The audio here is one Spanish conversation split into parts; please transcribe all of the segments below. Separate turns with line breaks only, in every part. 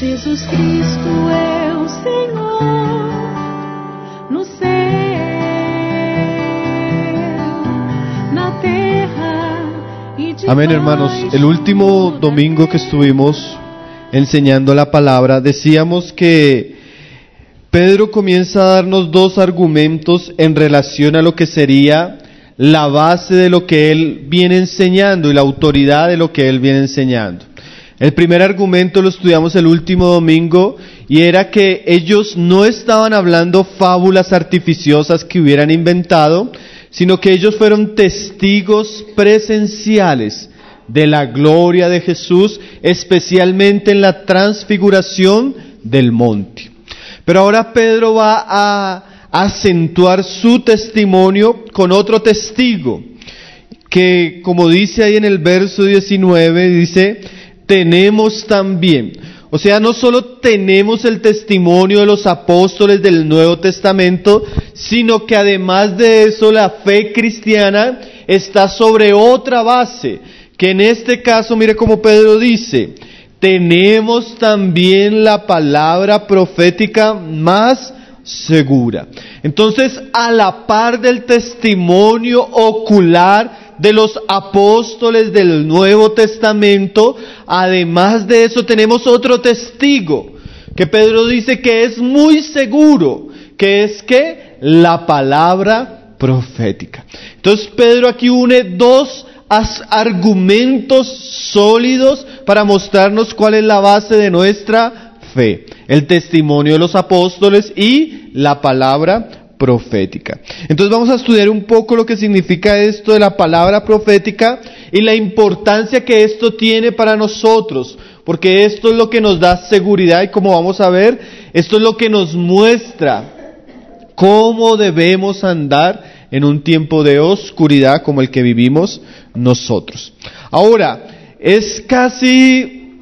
Jesus Cristo é o Senhor no céu, na terra e de
Amén, hermanos. El último domingo que estuvimos enseñando la palabra, decíamos que Pedro comienza a darnos dos argumentos en relación a lo que sería la base de lo que él viene enseñando y la autoridad de lo que él viene enseñando. El primer argumento lo estudiamos el último domingo y era que ellos no estaban hablando fábulas artificiosas que hubieran inventado, sino que ellos fueron testigos presenciales de la gloria de Jesús, especialmente en la transfiguración del monte. Pero ahora Pedro va a acentuar su testimonio con otro testigo, que como dice ahí en el verso 19, dice, tenemos también. O sea, no solo tenemos el testimonio de los apóstoles del Nuevo Testamento, sino que además de eso la fe cristiana está sobre otra base, que en este caso, mire cómo Pedro dice, tenemos también la palabra profética más segura. Entonces, a la par del testimonio ocular de los apóstoles del Nuevo Testamento, además de eso tenemos otro testigo, que Pedro dice que es muy seguro, que es que la palabra profética. Entonces Pedro aquí une dos argumentos sólidos para mostrarnos cuál es la base de nuestra fe: el testimonio de los apóstoles y la palabra profética. Entonces vamos a estudiar un poco lo que significa esto de la palabra profética y la importancia que esto tiene para nosotros, porque esto es lo que nos da seguridad y, como vamos a ver, esto es lo que nos muestra cómo debemos andar en un tiempo de oscuridad como el que vivimos nosotros. Ahora, es casi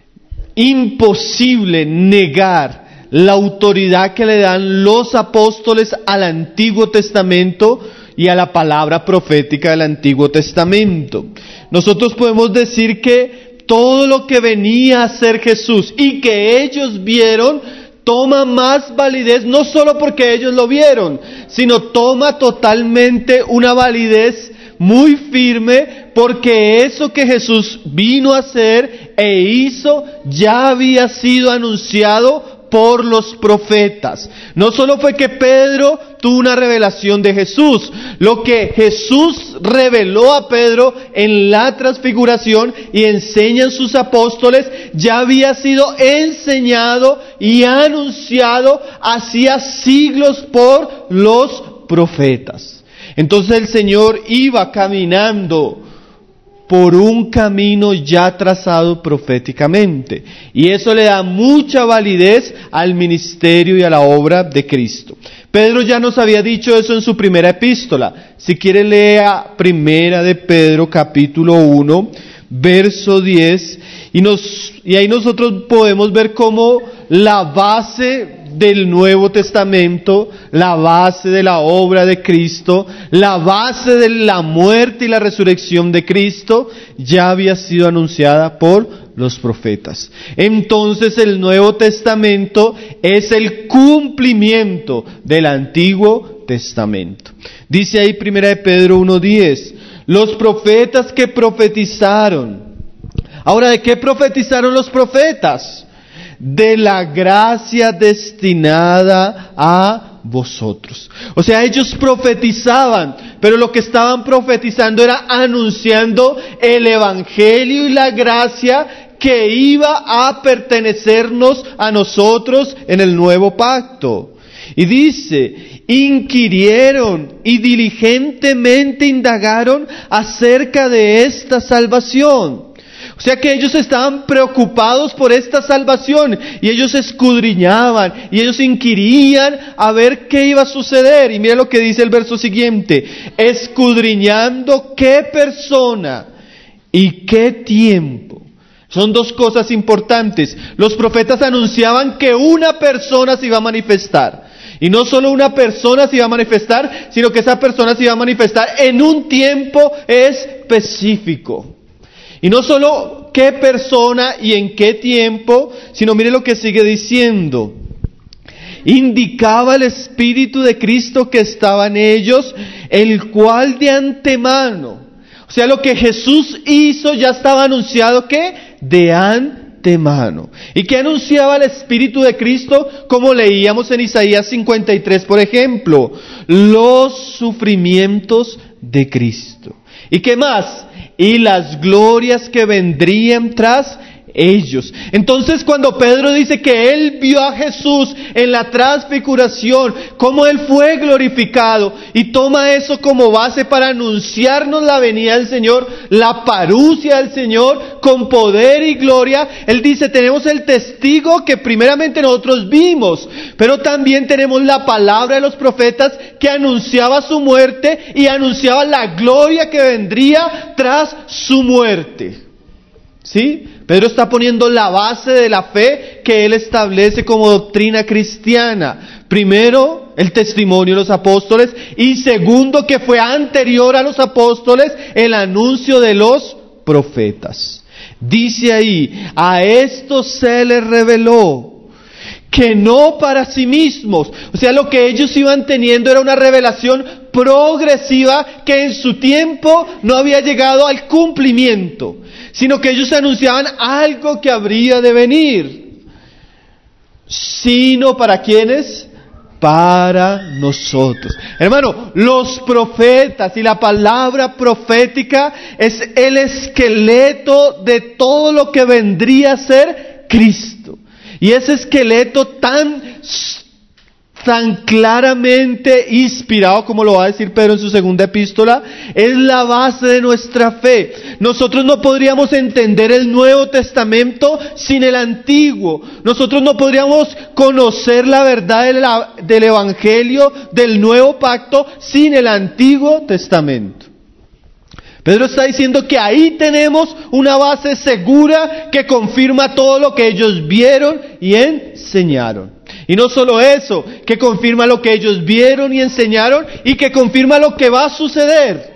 imposible negar la autoridad que le dan los apóstoles al Antiguo Testamento y a la palabra profética del Antiguo Testamento. Nosotros podemos decir que todo lo que venía a hacer Jesús y que ellos vieron toma más validez, no solo porque ellos lo vieron, sino toma totalmente una validez muy firme, porque eso que Jesús vino a hacer e hizo ya había sido anunciado por los profetas. No solo fue que Pedro tuvo una revelación de Jesús, lo que Jesús reveló a Pedro en la transfiguración y enseñan sus apóstoles, ya había sido enseñado y anunciado hacía siglos por los profetas. Entonces el Señor iba caminando por un camino ya trazado proféticamente, y eso le da mucha validez al ministerio y a la obra de Cristo. Pedro ya nos había dicho eso en su primera epístola. Si quiere, lea primera de Pedro capítulo 1, verso 10, y ahí nosotros podemos ver cómo la base del Nuevo Testamento, la base de la obra de Cristo, la base de la muerte y la resurrección de Cristo ya había sido anunciada por los profetas. Entonces el Nuevo Testamento es el cumplimiento del Antiguo Testamento. Dice ahí primera de Pedro 1:10, los profetas que profetizaron. Ahora, ¿de qué profetizaron los profetas? De la gracia destinada a vosotros. O sea, ellos profetizaban, pero lo que estaban profetizando era anunciando el evangelio y la gracia que iba a pertenecernos a nosotros en el nuevo pacto. Y dice, inquirieron y diligentemente indagaron acerca de esta salvación. O sea que ellos estaban preocupados por esta salvación y ellos escudriñaban y ellos inquirían a ver qué iba a suceder. Y mira lo que dice el verso siguiente, escudriñando qué persona y qué tiempo. Son dos cosas importantes. Los profetas anunciaban que una persona se iba a manifestar. Y no solo una persona se iba a manifestar, sino que esa persona se iba a manifestar en un tiempo específico. Y no solo solo qué persona y en qué tiempo, sino mire lo que sigue diciendo. Indicaba el Espíritu de Cristo que estaba en ellos, el cual de antemano, o sea, lo que Jesús hizo ya estaba anunciado, ¿qué? De antemano. ¿Y qué anunciaba el Espíritu de Cristo? Como leíamos en Isaías 53, por ejemplo, los sufrimientos de Cristo. ¿Y qué más? Y las glorias que vendrían tras ellos. Entonces, cuando Pedro dice que él vio a Jesús en la transfiguración, cómo él fue glorificado, y toma eso como base para anunciarnos la venida del Señor, la parusia del Señor con poder y gloria, él dice, tenemos el testigo que primeramente nosotros vimos, pero también tenemos la palabra de los profetas que anunciaba su muerte y anunciaba la gloria que vendría tras su muerte. ¿Sí? Pedro está poniendo la base de la fe que él establece como doctrina cristiana. Primero, el testimonio de los apóstoles, y segundo, que fue anterior a los apóstoles, el anuncio de los profetas. Dice ahí, a estos se les reveló que no para sí mismos, o sea, lo que ellos iban teniendo era una revelación progresiva que en su tiempo no había llegado al cumplimiento, sino que ellos anunciaban algo que habría de venir. Sino para ¿quiénes? Para nosotros. Hermano, los profetas y la palabra profética es el esqueleto de todo lo que vendría a ser Cristo. Y ese esqueleto tan claramente inspirado, como lo va a decir Pedro en su segunda epístola, es la base de nuestra fe. Nosotros no podríamos entender el Nuevo Testamento sin el Antiguo. Nosotros no podríamos conocer la verdad del Evangelio, del Nuevo Pacto, sin el Antiguo Testamento. Pedro está diciendo que ahí tenemos una base segura que confirma todo lo que ellos vieron y enseñaron. Y no solo eso, que confirma lo que ellos vieron y enseñaron y que confirma lo que va a suceder.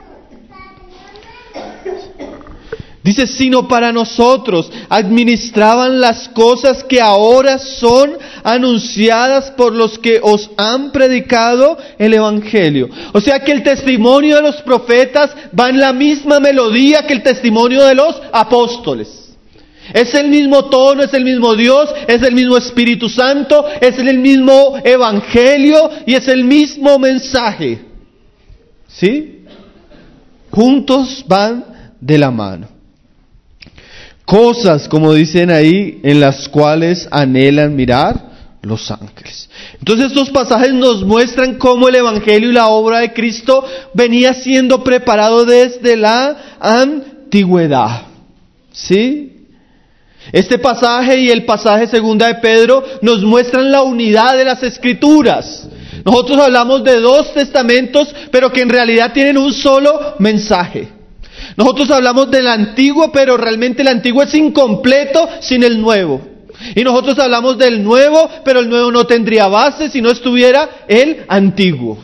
Dice, sino para nosotros administraban las cosas que ahora son anunciadas por los que os han predicado el Evangelio. O sea que el testimonio de los profetas va en la misma melodía que el testimonio de los apóstoles. Es el mismo tono, es el mismo Dios, es el mismo Espíritu Santo, es el mismo Evangelio y es el mismo mensaje. ¿Sí? Juntos van de la mano. Cosas, como dicen ahí, en las cuales anhelan mirar los ángeles. Entonces estos pasajes nos muestran cómo el Evangelio y la obra de Cristo venía siendo preparado desde la antigüedad. ¿Sí? Este pasaje y el pasaje segunda de Pedro nos muestran la unidad de las Escrituras. Nosotros hablamos de dos testamentos, pero que en realidad tienen un solo mensaje. Nosotros hablamos del Antiguo, pero realmente el Antiguo es incompleto sin el Nuevo. Y nosotros hablamos del Nuevo, pero el Nuevo no tendría base si no estuviera el Antiguo.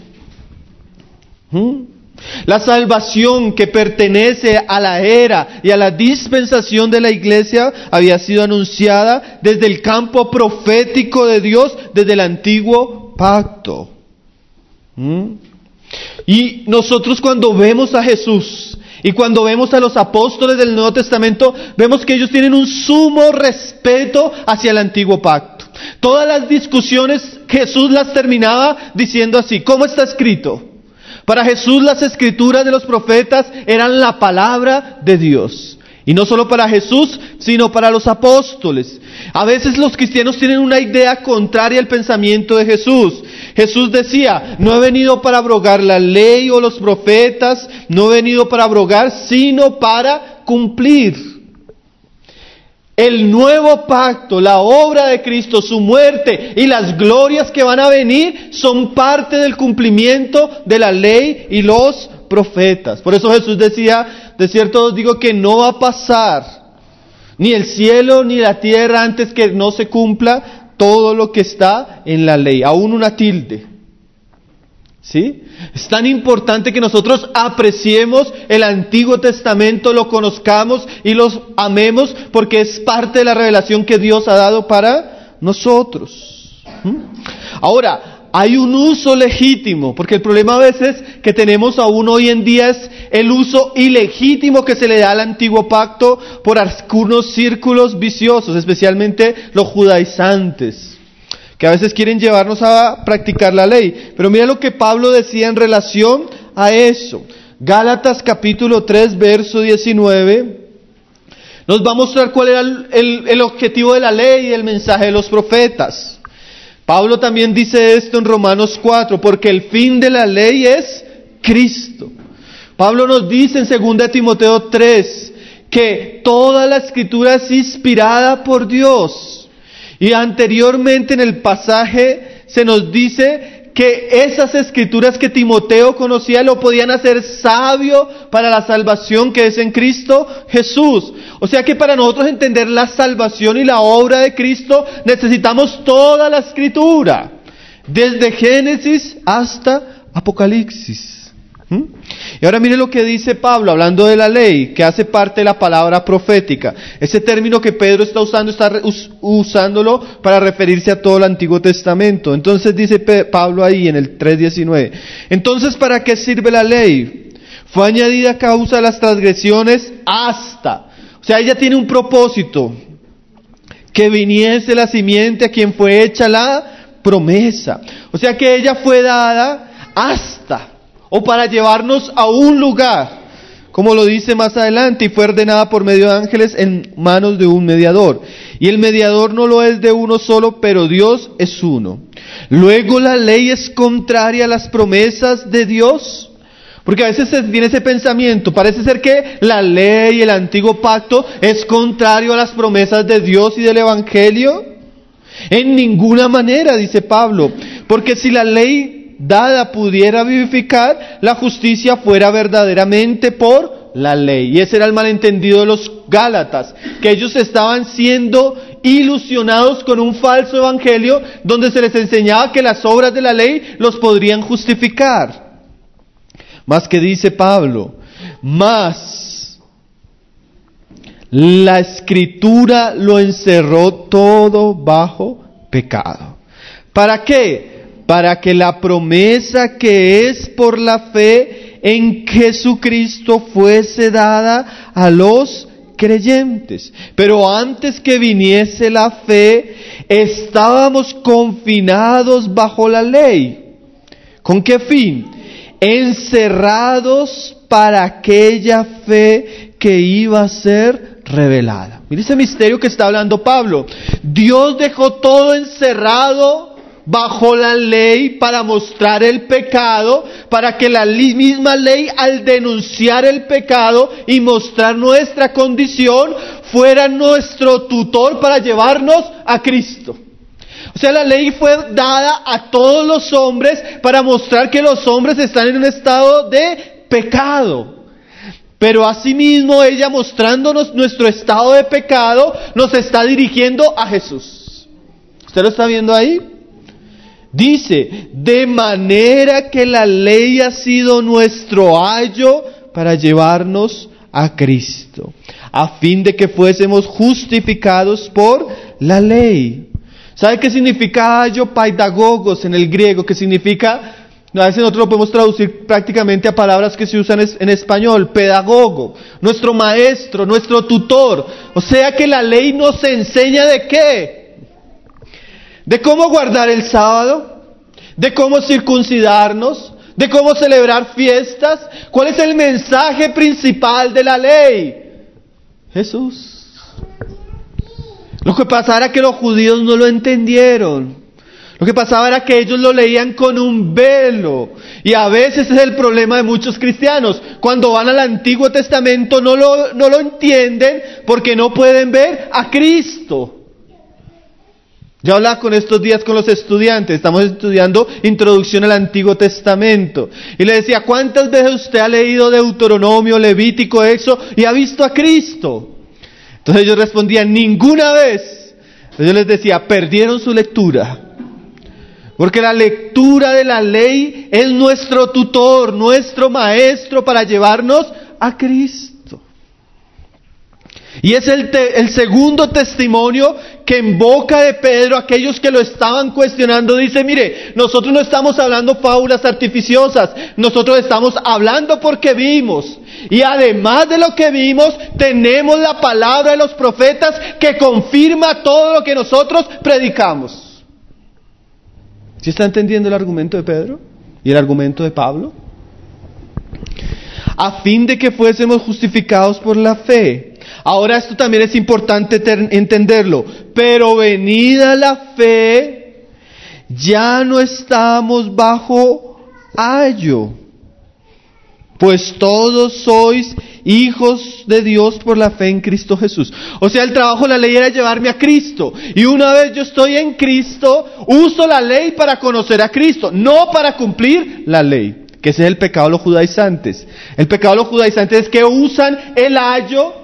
La salvación que pertenece a la era y a la dispensación de la iglesia había sido anunciada desde el campo profético de Dios, desde el antiguo pacto. Y nosotros cuando vemos a Jesús y cuando vemos a los apóstoles del Nuevo Testamento, vemos que ellos tienen un sumo respeto hacia el antiguo pacto. Todas las discusiones Jesús las terminaba diciendo así, ¿cómo está escrito? Para Jesús las escrituras de los profetas eran la palabra de Dios. Y no solo para Jesús, sino para los apóstoles. A veces los cristianos tienen una idea contraria al pensamiento de Jesús. Jesús decía, no he venido para abrogar la ley o los profetas, no he venido para abrogar, sino para cumplir. El nuevo pacto, la obra de Cristo, su muerte y las glorias que van a venir son parte del cumplimiento de la ley y los profetas. Por eso Jesús decía, de cierto os digo que no va a pasar ni el cielo ni la tierra antes que no se cumpla todo lo que está en la ley, aún una tilde. ¿Sí? Es tan importante que nosotros apreciemos el Antiguo Testamento, lo conozcamos y los amemos, porque es parte de la revelación que Dios ha dado para nosotros. Ahora, hay un uso legítimo, porque el problema a veces que tenemos aún hoy en día es el uso ilegítimo que se le da al antiguo pacto por algunos círculos viciosos, especialmente los judaizantes, que a veces quieren llevarnos a practicar la ley. Pero mira lo que Pablo decía en relación a eso. Gálatas capítulo 3, verso 19, nos va a mostrar cuál era el objetivo de la ley y el mensaje de los profetas. Pablo también dice esto en Romanos 4, porque el fin de la ley es Cristo. Pablo nos dice en 2 Timoteo 3, que toda la escritura es inspirada por Dios. Y anteriormente en el pasaje se nos dice que esas escrituras que Timoteo conocía lo podían hacer sabio para la salvación que es en Cristo Jesús. O sea que para nosotros entender la salvación y la obra de Cristo necesitamos toda la escritura, desde Génesis hasta Apocalipsis. Y ahora mire lo que dice Pablo, hablando de la ley, que hace parte de la palabra profética. Ese término que Pedro está usándolo para referirse a todo el Antiguo Testamento. Entonces dice Pablo ahí en el 3:19. Entonces, ¿para qué sirve la ley? Fue añadida a causa de las transgresiones hasta. O sea, ella tiene un propósito. Que viniese la simiente a quien fue hecha la promesa. O sea que ella fue dada hasta, o para llevarnos a un lugar, como lo dice más adelante, y fue ordenada por medio de ángeles en manos de un mediador. Y el mediador no lo es de uno solo, pero Dios es uno. Luego la ley es contraria a las promesas de Dios. Porque a veces viene ese pensamiento, parece ser que la ley, el antiguo pacto, es contrario a las promesas de Dios y del Evangelio. En ninguna manera, dice Pablo, porque si la ley dada pudiera vivificar, la justicia fuera verdaderamente por la ley. Y ese era el malentendido de los Gálatas, que ellos estaban siendo ilusionados con un falso evangelio, donde se les enseñaba que las obras de la ley los podrían justificar. Más que dice Pablo, más la Escritura lo encerró todo bajo pecado. ¿Para qué? Para que la promesa que es por la fe en Jesucristo fuese dada a los creyentes. Pero antes que viniese la fe, estábamos confinados bajo la ley. ¿Con qué fin? Encerrados para aquella fe que iba a ser revelada. Mire ese misterio que está hablando Pablo. Dios dejó todo encerrado bajo la ley para mostrar el pecado, para que la misma ley, al denunciar el pecado y mostrar nuestra condición, fuera nuestro tutor para llevarnos a Cristo. O sea, la ley fue dada a todos los hombres para mostrar que los hombres están en un estado de pecado. Pero asimismo ella, mostrándonos nuestro estado de pecado, nos está dirigiendo a Jesús. ¿Usted lo está viendo ahí? Dice, de manera que la ley ha sido nuestro ayo para llevarnos a Cristo, a fin de que fuésemos justificados por la ley. ¿Sabe qué significa ayo? Paidagogos en el griego, que significa, a veces nosotros lo podemos traducir prácticamente a palabras que se usan en español, pedagogo, nuestro maestro, nuestro tutor. O sea que la ley nos enseña ¿de qué? De cómo guardar el sábado, de cómo circuncidarnos, de cómo celebrar fiestas. ¿Cuál es el mensaje principal de la ley? Jesús. Lo que pasaba era que los judíos no lo entendieron. Lo que pasaba era que ellos lo leían con un velo. Y a veces es el problema de muchos cristianos. Cuando van al Antiguo Testamento no lo entienden porque no pueden ver a Cristo. Yo hablaba con estos días con los estudiantes, estamos estudiando Introducción al Antiguo Testamento, y le decía, ¿cuántas veces usted ha leído Deuteronomio, Levítico, Éxodo, y ha visto a Cristo? Entonces ellos respondían, ninguna vez. Entonces yo les decía, perdieron su lectura. Porque la lectura de la ley es nuestro tutor, nuestro maestro para llevarnos a Cristo. Y es el segundo testimonio que en boca de Pedro, aquellos que lo estaban cuestionando, dice, mire, nosotros no estamos hablando fábulas artificiosas, nosotros estamos hablando porque vimos. Y además de lo que vimos, tenemos la palabra de los profetas que confirma todo lo que nosotros predicamos. ¿Sí está entendiendo el argumento de Pedro y el argumento de Pablo? A fin de que fuésemos justificados por la fe. Ahora esto también es importante entenderlo. Pero venida la fe, ya no estamos bajo ayo. Pues todos sois hijos de Dios por la fe en Cristo Jesús. O sea, el trabajo de la ley era llevarme a Cristo. Y una vez yo estoy en Cristo, uso la ley para conocer a Cristo, no para cumplir la ley. Que ese es el pecado de los judaizantes. El pecado de los judaizantes es que usan el ayo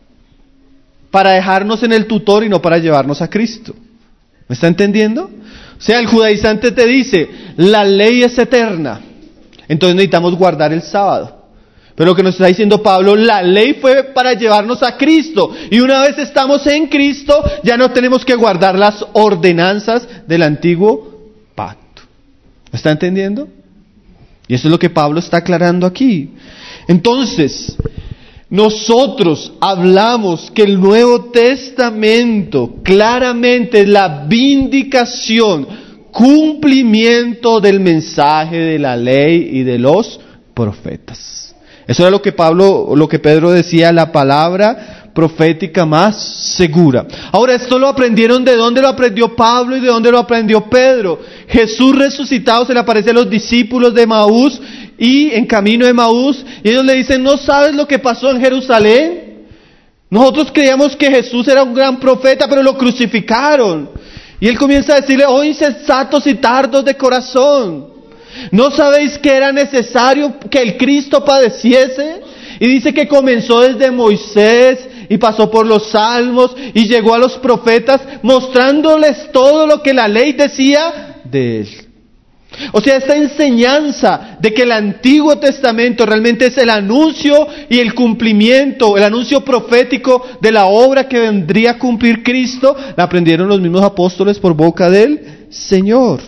para dejarnos en el tutor y no para llevarnos a Cristo. ¿Me está entendiendo? O sea, el judaizante te dice, la ley es eterna, entonces necesitamos guardar el sábado. Pero lo que nos está diciendo Pablo, la ley fue para llevarnos a Cristo. Y una vez estamos en Cristo, ya no tenemos que guardar las ordenanzas del antiguo pacto. ¿Me está entendiendo? Y eso es lo que Pablo está aclarando aquí. Entonces, nosotros hablamos que el Nuevo Testamento claramente es la vindicación, cumplimiento del mensaje de la ley y de los profetas. Eso era lo que Pedro decía, la palabra profética más segura. Ahora, esto lo aprendieron, ¿de dónde lo aprendió Pablo y de dónde lo aprendió Pedro? Jesús resucitado se le aparece a los discípulos de Emaús y en camino de Emaús, y ellos le dicen, ¿no sabes lo que pasó en Jerusalén? Nosotros creíamos que Jesús era un gran profeta, pero lo crucificaron. Y él comienza a decirle, oh insensatos y tardos de corazón, ¿no sabéis que era necesario que el Cristo padeciese? Y dice que comenzó desde Moisés y pasó por los salmos y llegó a los profetas mostrándoles todo lo que la ley decía de él. O sea, esta enseñanza de que el Antiguo Testamento realmente es el anuncio y el cumplimiento, el anuncio profético de la obra que vendría a cumplir Cristo, la aprendieron los mismos apóstoles por boca del Señor.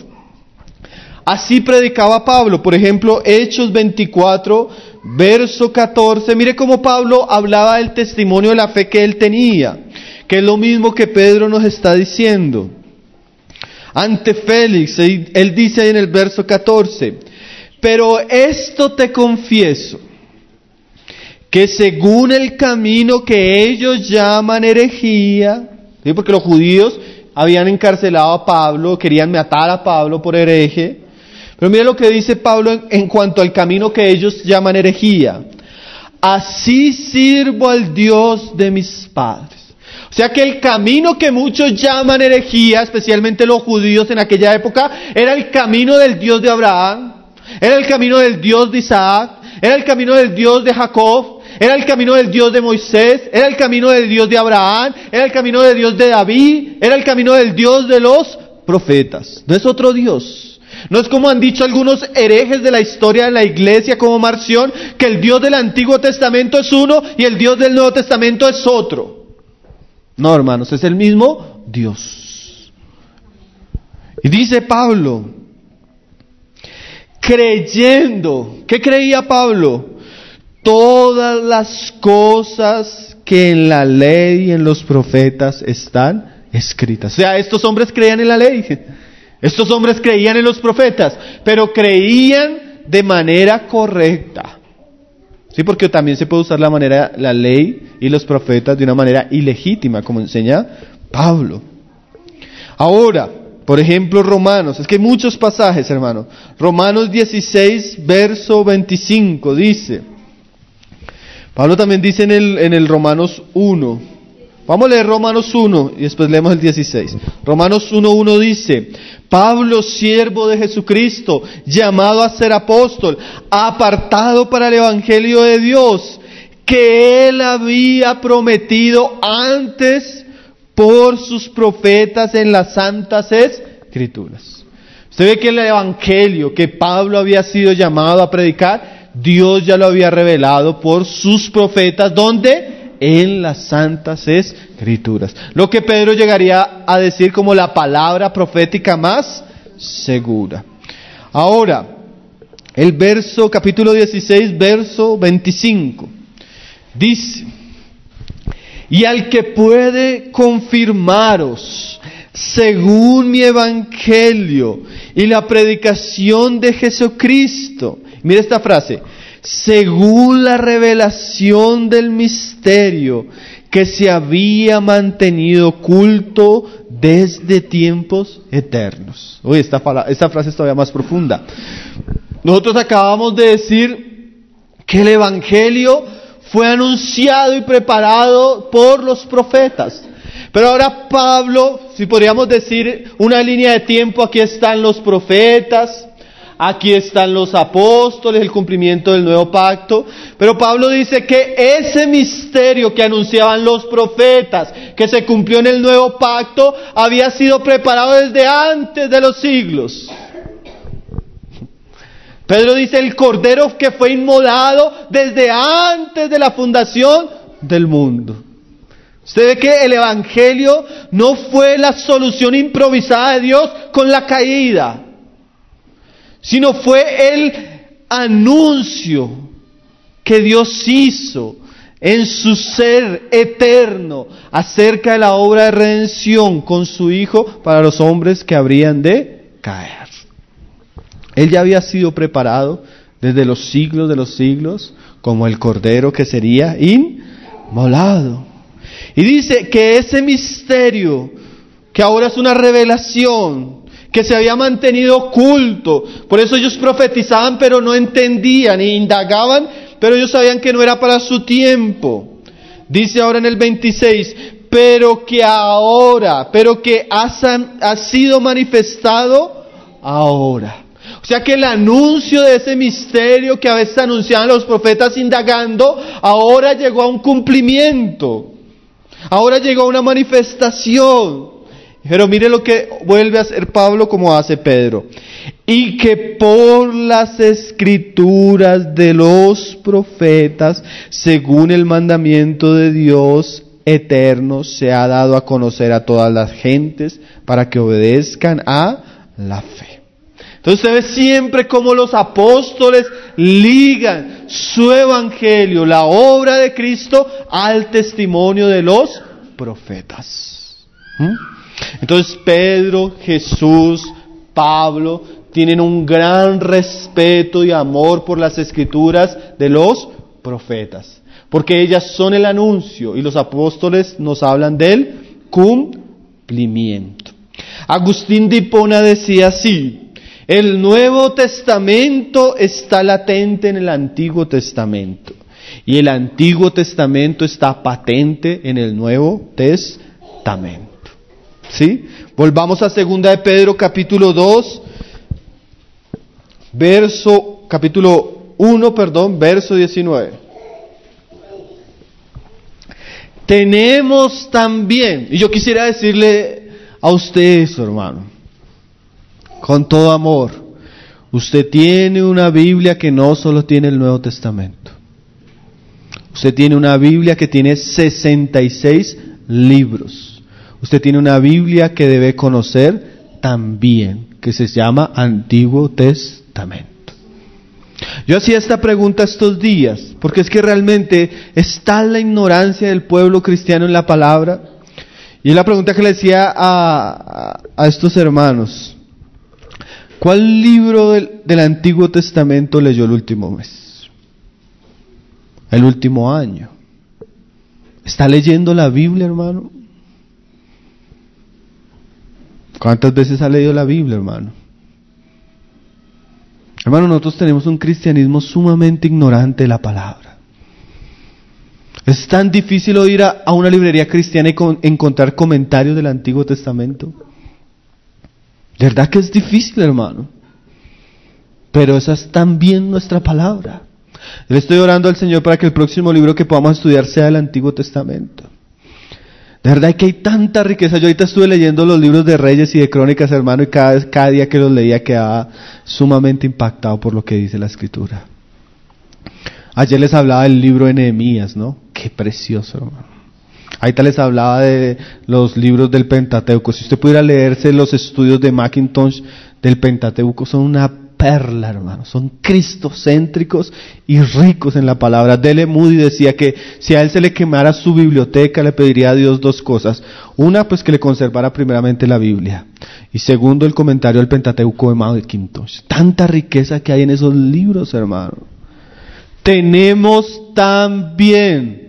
Así predicaba Pablo, por ejemplo, Hechos 24, verso 14. Mire cómo Pablo hablaba del testimonio de la fe que él tenía, que es lo mismo que Pedro nos está diciendo. Ante Félix, él dice ahí en el verso 14, pero esto te confieso, que según el camino que ellos llaman herejía, ¿sí? Porque los judíos habían encarcelado a Pablo, querían matar a Pablo por hereje, pero mira lo que dice Pablo en cuanto al camino que ellos llaman herejía, así sirvo al Dios de mis padres. O sea que el camino que muchos llaman herejía, especialmente los judíos en aquella época, era el camino del Dios de Abraham, era el camino del Dios de Isaac, era el camino del Dios de Jacob, era el camino del Dios de Moisés, era el camino del Dios de Abraham, era el camino del Dios de David, era el camino del Dios de los profetas. No es otro Dios. No es como han dicho algunos herejes de la historia de la iglesia como Marción, que el Dios del Antiguo Testamento es uno y el Dios del Nuevo Testamento es otro. No, hermanos, es el mismo Dios. Y dice Pablo, creyendo, ¿qué creía Pablo? Todas las cosas que en la ley y en los profetas están escritas. O sea, estos hombres creían en la ley, estos hombres creían en los profetas, pero creían de manera correcta. Sí, porque también se puede usar la ley y los profetas de una manera ilegítima, como enseña Pablo. Ahora, por ejemplo, Romanos, es que hay muchos pasajes, hermano. Romanos 16, verso 25, dice, Pablo también dice en el Romanos 1, vamos a leer Romanos 1 y después leemos el 16. Romanos 1:1 dice, Pablo, siervo de Jesucristo, llamado a ser apóstol, apartado para el evangelio de Dios, que él había prometido antes por sus profetas en las santas escrituras. Usted ve que el evangelio que Pablo había sido llamado a predicar, Dios ya lo había revelado por sus profetas. ¿Dónde? En las Santas Escrituras. Lo que Pedro llegaría a decir como la palabra profética más segura. Ahora, el capítulo 16, verso 25. Dice: y al que puede confirmaros, según mi evangelio y la predicación de Jesucristo. Mire esta frase: según la revelación del misterio que se había mantenido oculto desde tiempos eternos. Uy, esta frase es todavía más profunda. Nosotros acabamos de decir que el evangelio fue anunciado y preparado por los profetas. Pero ahora Pablo, si podríamos decir una línea de tiempo, aquí están los profetas, aquí están los apóstoles, el cumplimiento del nuevo pacto. Pero Pablo dice que ese misterio que anunciaban los profetas, que se cumplió en el nuevo pacto, había sido preparado desde antes de los siglos. Pedro dice: el cordero que fue inmolado desde antes de la fundación del mundo. Usted ve que el evangelio no fue la solución improvisada de Dios con la caída, sino fue el anuncio que Dios hizo en su ser eterno acerca de la obra de redención con su Hijo para los hombres que habrían de caer. Él ya había sido preparado desde los siglos de los siglos como el cordero que sería inmolado. Y dice que ese misterio, que ahora es una revelación, que se había mantenido oculto, por eso ellos profetizaban pero no entendían, y indagaban, pero ellos sabían que no era para su tiempo. Dice ahora en el 26, pero que ha sido manifestado ahora. O sea que el anuncio de ese misterio que a veces anunciaban los profetas indagando, ahora llegó a un cumplimiento. Ahora llegó a una manifestación. Pero mire lo que vuelve a hacer Pablo como hace Pedro. Y que por las escrituras de los profetas, según el mandamiento de Dios eterno, se ha dado a conocer a todas las gentes para que obedezcan a la fe. Entonces usted ve siempre cómo los apóstoles ligan su evangelio, la obra de Cristo, al testimonio de los profetas. Entonces Pedro, Jesús, Pablo tienen un gran respeto y amor por las escrituras de los profetas, porque ellas son el anuncio y los apóstoles nos hablan del cumplimiento. Agustín de Hipona decía así: el Nuevo Testamento está latente en el Antiguo Testamento y el Antiguo Testamento está patente en el Nuevo Testamento. ¿Sí? Volvamos a 2 de Pedro capítulo 1, verso 19. Tenemos también, y yo quisiera decirle a usted eso, hermano, con todo amor, usted tiene una Biblia que no solo tiene el Nuevo Testamento. Usted tiene una Biblia que tiene 66 libros. Usted tiene una Biblia que debe conocer también, que se llama Antiguo Testamento. Yo hacía esta pregunta estos días, porque es que realmente está la ignorancia del pueblo cristiano en la palabra. Y es la pregunta que le decía a estos hermanos: ¿cuál libro del Antiguo Testamento leyó el último mes? El último año. ¿Está leyendo la Biblia, hermano? ¿Cuántas veces ha leído la Biblia, hermano? Hermano, nosotros tenemos un cristianismo sumamente ignorante de la palabra. Es tan difícil ir a una librería cristiana y encontrar comentarios del Antiguo Testamento. De verdad que es difícil, hermano. Pero esa es también nuestra palabra. Le estoy orando al Señor para que el próximo libro que podamos estudiar sea el Antiguo Testamento. De verdad que hay tanta riqueza. Yo ahorita estuve leyendo los libros de Reyes y de Crónicas, hermano, y cada día que los leía quedaba sumamente impactado por lo que dice la Escritura. Ayer les hablaba del libro de Nehemías, ¿no? Qué precioso, hermano. Ahorita les hablaba de los libros del Pentateuco. Si usted pudiera leerse los estudios de Mackintosh del Pentateuco, son una perla, hermano. Son cristocéntricos y ricos en la palabra. D.L. Moody decía que si a él se le quemara su biblioteca, le pediría a Dios dos cosas. Una, pues que le conservara primeramente la Biblia. Y segundo, el comentario del Pentateuco de Mackintosh. Tanta riqueza que hay en esos libros, hermano. Tenemos también.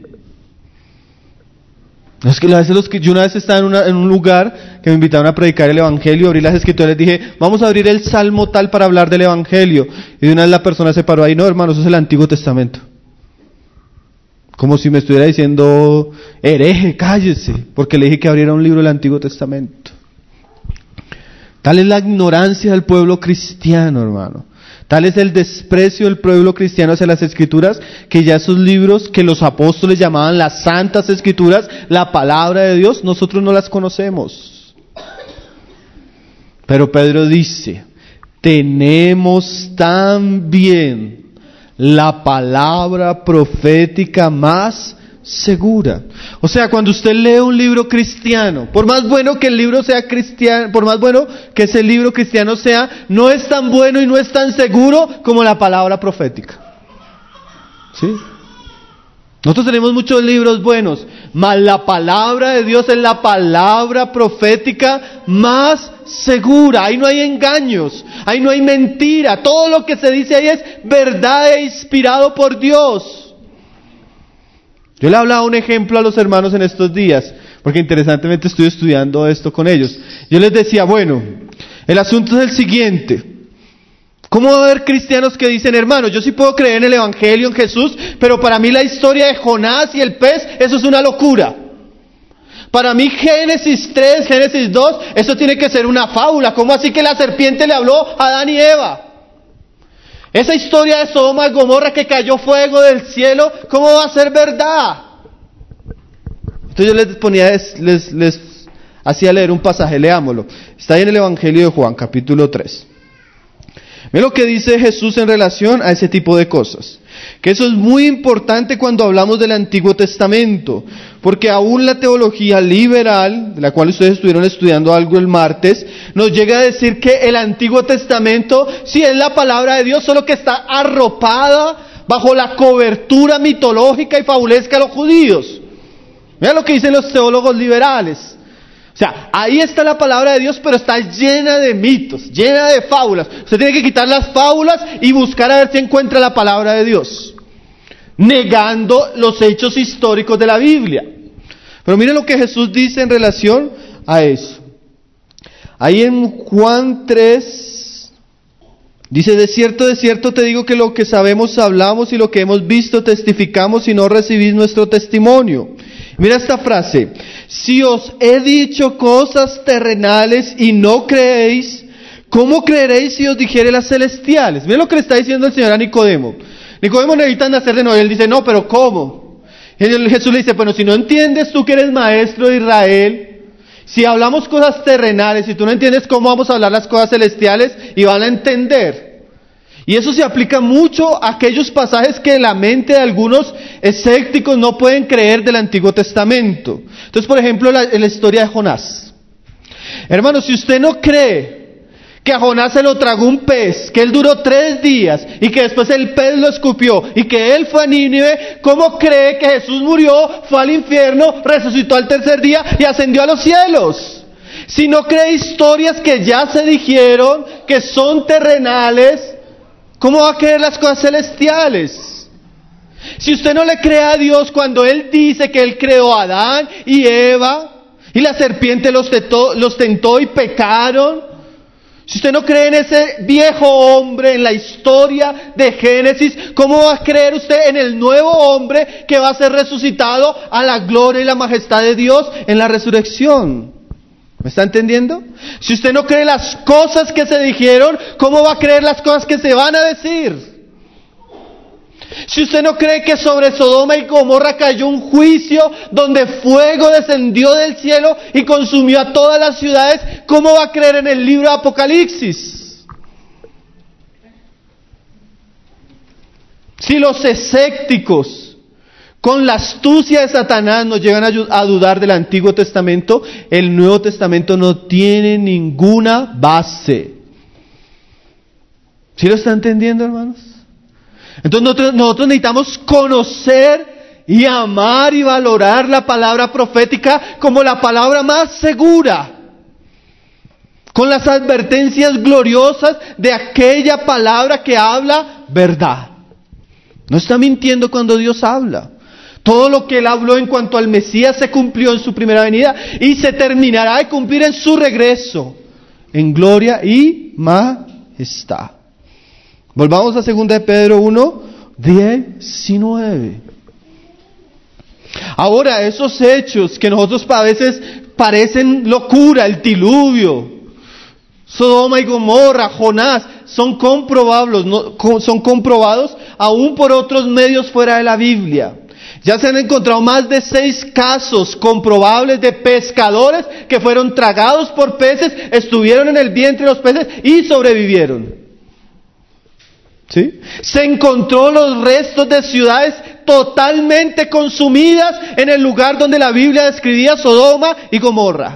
Es que a veces yo una vez estaba en un lugar que me invitaron a predicar el Evangelio, abrí las escrituras y les dije, vamos a abrir el Salmo tal para hablar del Evangelio. Y de una vez la persona se paró ahí, no hermano, eso es el Antiguo Testamento. Como si me estuviera diciendo, hereje, cállese, porque le dije que abriera un libro del Antiguo Testamento. Tal es la ignorancia del pueblo cristiano, hermano. Tal es el desprecio del pueblo cristiano hacia las Escrituras, que ya esos libros que los apóstoles llamaban las Santas Escrituras, la palabra de Dios, nosotros no las conocemos. Pero Pedro dice, tenemos también la palabra profética más segura. O sea, cuando usted lee un libro cristiano, por más bueno que el libro sea cristiano, por más bueno que ese libro cristiano sea, no es tan bueno y no es tan seguro como la palabra profética. ¿Sí? Nosotros tenemos muchos libros buenos, mas la palabra de Dios es la palabra profética más segura. Ahí no hay engaños, ahí no hay mentira. Todo lo que se dice ahí es verdad e inspirado por Dios. Yo le hablaba un ejemplo a los hermanos en estos días, porque interesantemente estoy estudiando esto con ellos. Yo les decía, bueno, el asunto es el siguiente. ¿Cómo va a haber cristianos que dicen, hermano, yo sí puedo creer en el Evangelio, en Jesús, pero para mí la historia de Jonás y el pez, eso es una locura? Para mí Génesis 3, Génesis 2, eso tiene que ser una fábula. ¿Cómo así que la serpiente le habló a Adán y Eva? Esa historia de Sodoma y Gomorra que cayó fuego del cielo, ¿cómo va a ser verdad? Entonces yo les ponía, les hacía leer un pasaje, leámoslo. Está ahí en el Evangelio de Juan, capítulo 3. Ve lo que dice Jesús en relación a ese tipo de cosas. Que eso es muy importante cuando hablamos del Antiguo Testamento, porque aún la teología liberal, de la cual ustedes estuvieron estudiando algo el martes, nos llega a decir que el Antiguo Testamento sí es la palabra de Dios, solo que está arropada bajo la cobertura mitológica y fabulesca de los judíos. Vean lo que dicen los teólogos liberales. O sea, ahí está la palabra de Dios, pero está llena de mitos, llena de fábulas. Usted tiene que quitar las fábulas y buscar a ver si encuentra la palabra de Dios, negando los hechos históricos de la Biblia. Pero mire lo que Jesús dice en relación a eso. Ahí en Juan 3, dice, de cierto te digo que lo que sabemos hablamos y lo que hemos visto testificamos y no recibís nuestro testimonio. Mira esta frase, si os he dicho cosas terrenales y no creéis, ¿cómo creeréis si os dijere las celestiales? Mira lo que le está diciendo el Señor a Nicodemo. Nicodemo necesita nacer de nuevo. Él dice, no, pero ¿cómo? Y Jesús le dice, bueno, si no entiendes tú que eres maestro de Israel, si hablamos cosas terrenales, si tú no entiendes cómo vamos a hablar las cosas celestiales, y van a entender. Y eso se aplica mucho a aquellos pasajes que la mente de algunos escépticos no pueden creer del Antiguo Testamento. Entonces, por ejemplo, la historia de Jonás. Hermano, si usted no cree que a Jonás se lo tragó un pez, que él duró 3 días y que después el pez lo escupió y que él fue a Nínive, ¿cómo cree que Jesús murió, fue al infierno, resucitó al 3er día y ascendió a los cielos? Si no cree historias que ya se dijeron, que son terrenales, ¿cómo va a creer las cosas celestiales? Si usted no le cree a Dios cuando Él dice que Él creó a Adán y Eva, y la serpiente los tentó y pecaron, si usted no cree en ese viejo hombre, en la historia de Génesis, ¿cómo va a creer usted en el nuevo hombre que va a ser resucitado a la gloria y la majestad de Dios en la resurrección? ¿Me está entendiendo? Si usted no cree las cosas que se dijeron, ¿cómo va a creer las cosas que se van a decir? Si usted no cree que sobre Sodoma y Gomorra cayó un juicio donde fuego descendió del cielo y consumió a todas las ciudades, ¿cómo va a creer en el libro de Apocalipsis? Si los escépticos, con la astucia de Satanás, nos llegan a dudar del Antiguo Testamento, el Nuevo Testamento no tiene ninguna base. ¿Sí lo está entendiendo, hermanos? Entonces nosotros necesitamos conocer y amar y valorar la palabra profética como la palabra más segura, con las advertencias gloriosas de aquella palabra que habla verdad. No está mintiendo cuando Dios habla. Todo lo que Él habló en cuanto al Mesías se cumplió en su primera venida y se terminará de cumplir en su regreso, en gloria y majestad. Volvamos a 2 de Pedro 1, 19. Ahora, esos hechos que nosotros a veces parecen locura, el diluvio, Sodoma y Gomorra, Jonás, son comprobados aún por otros medios fuera de la Biblia. Ya se han encontrado más de 6 casos comprobables de pescadores que fueron tragados por peces, estuvieron en el vientre de los peces y sobrevivieron. ¿Sí? Se encontró los restos de ciudades totalmente consumidas en el lugar donde la Biblia describía Sodoma y Gomorra.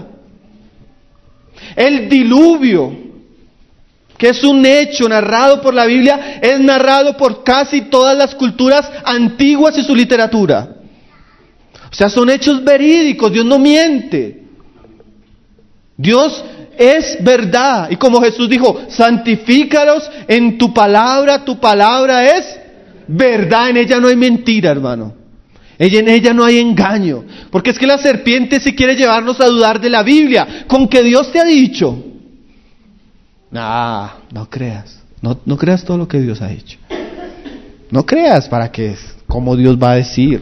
El diluvio, que es un hecho narrado por la Biblia, es narrado por casi todas las culturas antiguas y su literatura. O sea, son hechos verídicos, Dios no miente. Dios es verdad. Y como Jesús dijo, santifícalos en tu palabra es verdad, en ella no hay mentira, hermano. En ella no hay engaño. Porque es que la serpiente si quiere llevarnos a dudar de la Biblia, con que Dios te ha dicho. No creas. No creas todo lo que Dios ha dicho. No creas para que, como Dios va a decir.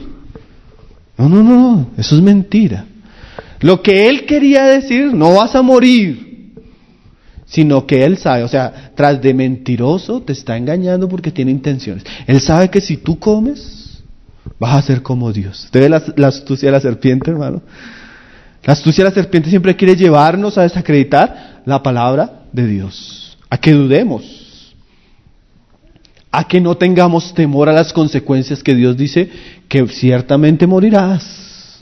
No, eso es mentira. Lo que Él quería decir, no vas a morir, sino que Él sabe, o sea, tras de mentiroso te está engañando porque tiene intenciones. Él sabe que si tú comes, vas a ser como Dios. ¿Usted ve la astucia de la serpiente, hermano? La astucia de la serpiente siempre quiere llevarnos a desacreditar la palabra de Dios, a que dudemos, a que no tengamos temor a las consecuencias que Dios dice que ciertamente morirás.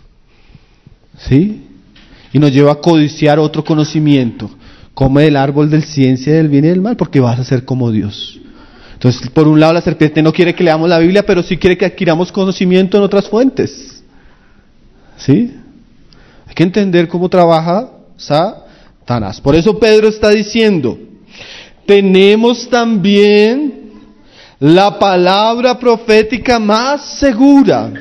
¿Sí? Y nos lleva a codiciar otro conocimiento. Come del árbol de ciencia del bien y del mal, porque vas a ser como Dios. Entonces, por un lado la serpiente no quiere que leamos la Biblia, pero sí quiere que adquiramos conocimiento en otras fuentes. ¿Sí? Hay que entender cómo trabaja Satanás. Por eso Pedro está diciendo, tenemos también la palabra profética más segura,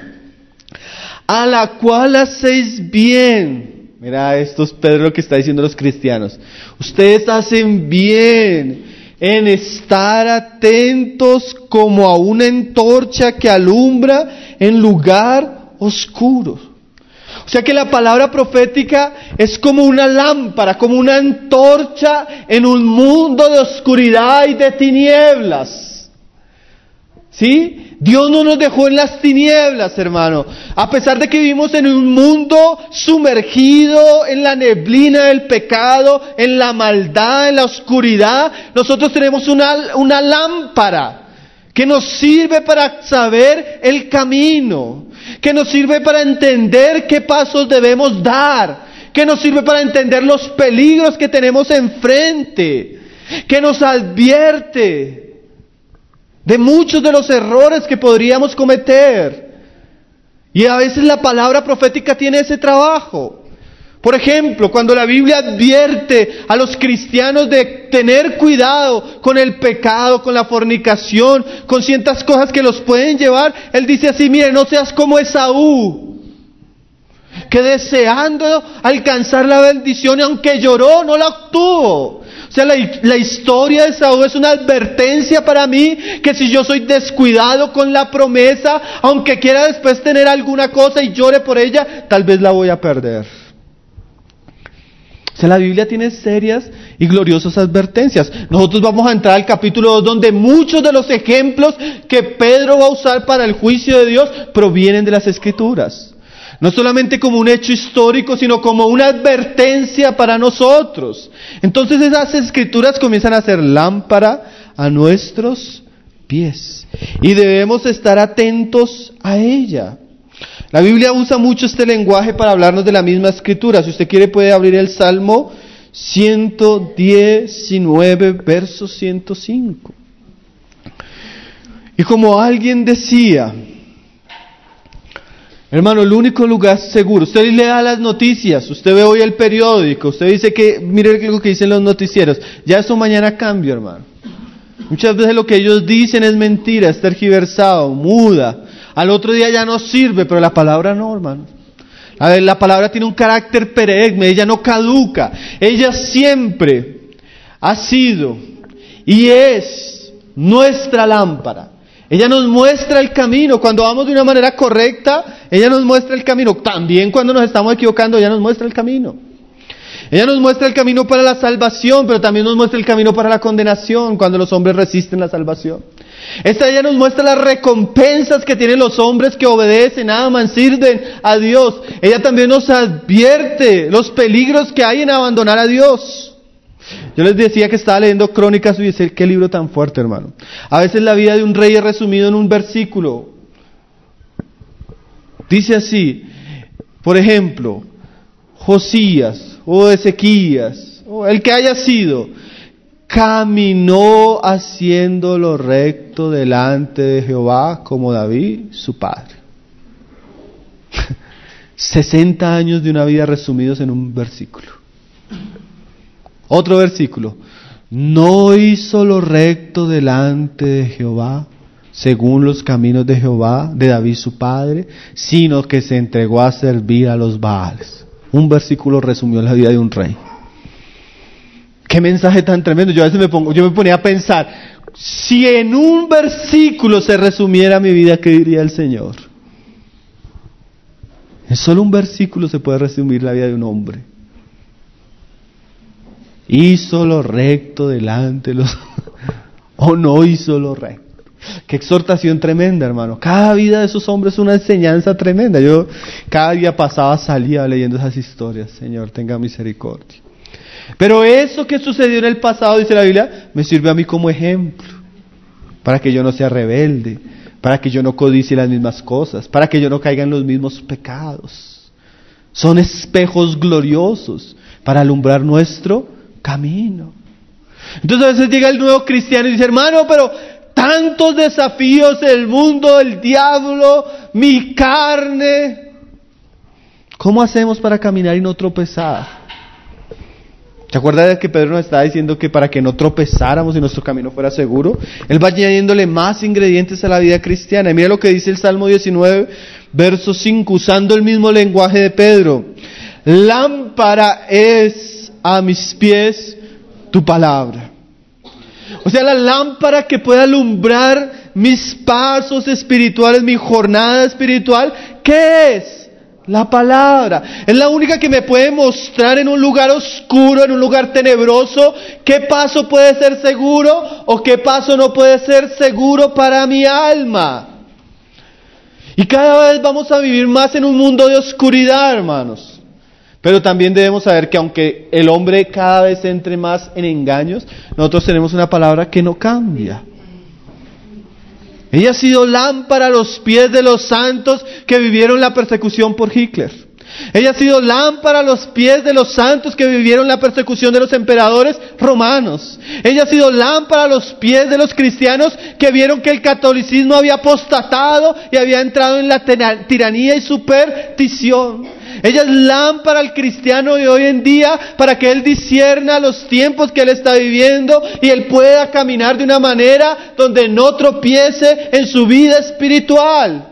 a la cual hacéis bien. Mira, esto es Pedro lo que está diciendo a los cristianos. Ustedes hacen bien en estar atentos como a una antorcha que alumbra en lugar oscuro. O sea que la palabra profética es como una lámpara, como una antorcha en un mundo de oscuridad y de tinieblas. ¿Sí? Dios no nos dejó en las tinieblas, hermano. A pesar de que vivimos en un mundo sumergido en la neblina del pecado, en la maldad, en la oscuridad, nosotros tenemos una lámpara que nos sirve para saber el camino, que nos sirve para entender qué pasos debemos dar, que nos sirve para entender los peligros que tenemos enfrente, que nos advierte de muchos de los errores que podríamos cometer. Y a veces la palabra profética tiene ese trabajo. Por ejemplo, cuando la Biblia advierte a los cristianos de tener cuidado con el pecado, con la fornicación, con ciertas cosas que los pueden llevar, Él dice así, mire, no seas como Esaú, que deseando alcanzar la bendición, y aunque lloró, no la obtuvo. O sea, la historia de Esaú es una advertencia para mí, que si yo soy descuidado con la promesa, aunque quiera después tener alguna cosa y llore por ella, tal vez la voy a perder. sea, la Biblia tiene serias y gloriosas advertencias. Nosotros vamos a entrar al capítulo 2, donde muchos de los ejemplos que Pedro va a usar para el juicio de Dios provienen de las Escrituras. No solamente como un hecho histórico, sino como una advertencia para nosotros. Entonces esas Escrituras comienzan a ser lámpara a nuestros pies. Y debemos estar atentos a ella. La Biblia usa mucho este lenguaje para hablarnos de la misma Escritura. Si usted quiere puede abrir el Salmo 119, verso 105. Y como alguien decía, hermano, el único lugar seguro, usted le da las noticias, usted ve hoy el periódico, usted dice que, mire lo que dicen los noticieros, ya eso mañana cambia, hermano. Muchas veces lo que ellos dicen es mentira, es tergiversado, muda. Al otro día ya no sirve, pero la palabra no, hermano. A ver, la palabra tiene un carácter perenne, ella no caduca. Ella siempre ha sido y es nuestra lámpara. Ella nos muestra el camino. Cuando vamos de una manera correcta, ella nos muestra el camino. También cuando nos estamos equivocando, ella nos muestra el camino. Ella nos muestra el camino para la salvación, pero también nos muestra el camino para la condenación, cuando los hombres resisten la salvación. Ella nos muestra las recompensas que tienen los hombres que obedecen, aman, sirven a Dios. Ella también nos advierte los peligros que hay en abandonar a Dios. Yo les decía que estaba leyendo Crónicas y decía, qué libro tan fuerte, hermano. A veces la vida de un rey es resumido en un versículo. Dice así, por ejemplo, Josías o Ezequías, o el que haya sido, caminó haciendo lo recto delante de Jehová como David, su padre. 60 años de una vida resumidos en un versículo. Otro versículo. No hizo lo recto delante de Jehová, según los caminos de Jehová, de David su padre, sino que se entregó a servir a los Baales. Un versículo resumió la vida de un rey. Qué mensaje tan tremendo. Yo a veces me ponía a pensar, si en un versículo se resumiera mi vida, ¿qué diría el Señor? En solo un versículo se puede resumir la vida de un hombre. Hizo lo recto delante de los... o no hizo lo recto. Qué exhortación tremenda, hermano. Cada vida de esos hombres es una enseñanza tremenda. Yo cada día pasaba, salía leyendo esas historias. Señor, tenga misericordia. Pero eso que sucedió en el pasado, dice la Biblia, me sirve a mí como ejemplo. Para que yo no sea rebelde. Para que yo no codicie las mismas cosas. Para que yo no caiga en los mismos pecados. Son espejos gloriosos para alumbrar nuestro camino. Entonces a veces llega el nuevo cristiano y dice, hermano, pero tantos desafíos, el mundo, el diablo, mi carne. ¿Cómo hacemos para caminar y no tropezar? ¿Te acuerdas de que Pedro nos estaba diciendo que para que no tropezáramos y nuestro camino fuera seguro? Él va añadiéndole más ingredientes a la vida cristiana. Y mira lo que dice el Salmo 19, verso 5, usando el mismo lenguaje de Pedro. Lámpara es a mis pies tu palabra. O sea, la lámpara que puede alumbrar mis pasos espirituales, mi jornada espiritual, ¿qué es? La palabra. Es la única que me puede mostrar en un lugar oscuro, en un lugar tenebroso, qué paso puede ser seguro o qué paso no puede ser seguro para mi alma. Y cada vez vamos a vivir más en un mundo de oscuridad, hermanos. Pero también debemos saber que aunque el hombre cada vez entre más en engaños, nosotros tenemos una palabra que no cambia. Ella ha sido lámpara a los pies de los santos que vivieron la persecución por Hitler. Ella ha sido lámpara a los pies de los santos que vivieron la persecución de los emperadores romanos. Ella ha sido lámpara a los pies de los cristianos que vieron que el catolicismo había apostatado y había entrado en la tiranía y superstición. Ella es lámpara al cristiano de hoy en día para que él discierna los tiempos que él está viviendo y él pueda caminar de una manera donde no tropiece en su vida espiritual.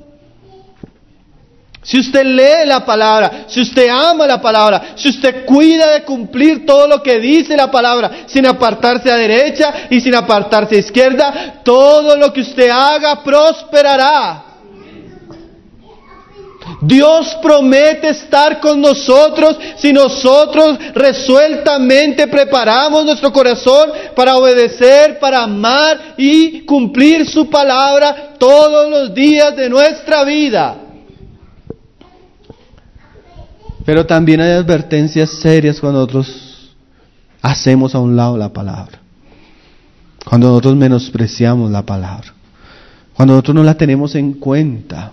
Si usted lee la palabra, si usted ama la palabra, si usted cuida de cumplir todo lo que dice la palabra, sin apartarse a derecha y sin apartarse a izquierda, todo lo que usted haga prosperará. Dios promete estar con nosotros si nosotros resueltamente preparamos nuestro corazón para obedecer, para amar y cumplir su palabra todos los días de nuestra vida. Pero también hay advertencias serias cuando nosotros hacemos a un lado la palabra, cuando nosotros menospreciamos la palabra, cuando nosotros no la tenemos en cuenta.